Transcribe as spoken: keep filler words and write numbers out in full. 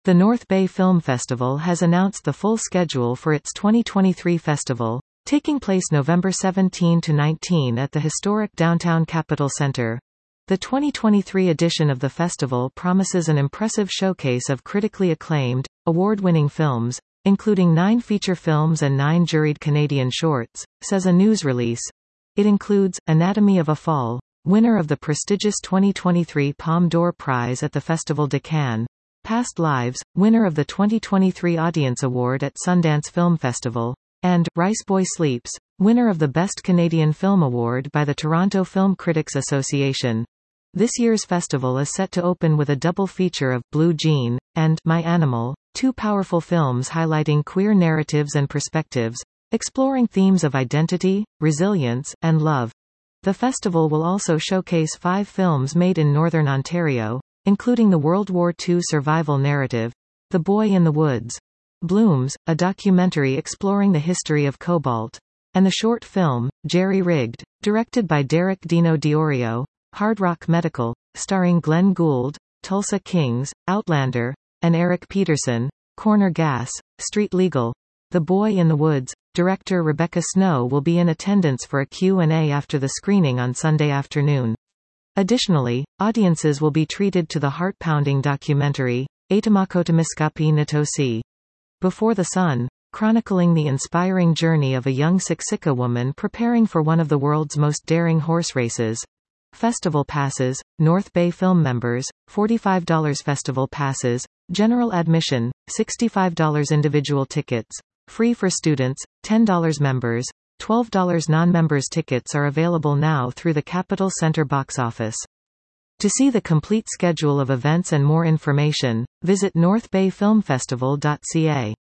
The North Bay Film Festival has announced the full schedule for its twenty twenty-three festival, taking place November seventeenth to nineteenth at the historic downtown Capitol Center. The twenty twenty-three edition of the festival promises an impressive showcase of critically acclaimed, award-winning films, including nine feature films and nine juried Canadian shorts, says a news release. It includes Anatomy of a Fall, winner of the prestigious twenty twenty-three Palme d'Or Prize at the Festival de Cannes. Past Lives, winner of the twenty twenty-three Audience Award at Sundance Film Festival, and Rice Boy Sleeps, winner of the Best Canadian Film Award by the Toronto Film Critics Association. This year's festival is set to open with a double feature of Blue Jean and My Animal, two powerful films highlighting queer narratives and perspectives, exploring themes of identity, resilience, and love. The festival will also showcase five films made in Northern Ontario, including the World War Two survival narrative, The Boy in the Woods, Blooms, a documentary exploring the history of cobalt, and the short film, Jerry Rigged, directed by Derek Dino Diorio, Hard Rock Medical, starring Glenn Gould, Tulsa Kings, Outlander, and Eric Peterson, Corner Gas, Street Legal. The Boy in the Woods, director Rebecca Snow will be in attendance for a Q and A after the screening on Sunday afternoon. Additionally, audiences will be treated to the heart-pounding documentary, Atamakotomiskapi Nitosi, Before the Sun, chronicling the inspiring journey of a young Siksika woman preparing for one of the world's most daring horse races. Festival passes, North Bay Film members, forty-five dollars Festival passes, general admission, sixty-five dollars individual tickets, free for students, ten dollars members, twelve dollars non-members. Tickets are available now through the Capitol Center box office. To see the complete schedule of events and more information, visit north bay film festival dot c a.